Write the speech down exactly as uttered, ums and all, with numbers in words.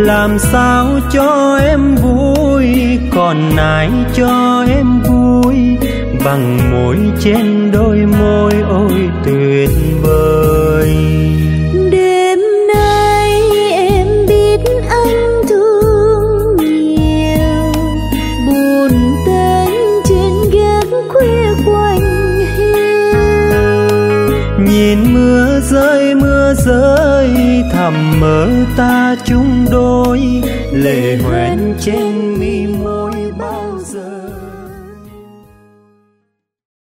làm sao cho em vui, còn ai cho em vui bằng môi trên đôi môi ôi tuyệt vời. Đêm nay em biết anh thương nhiều, buồn tênh trên gác khuya quanh hiu. Nhìn mưa rơi mưa rơi thầm mơ ta chung đôi, lệ hoen trên mi môi.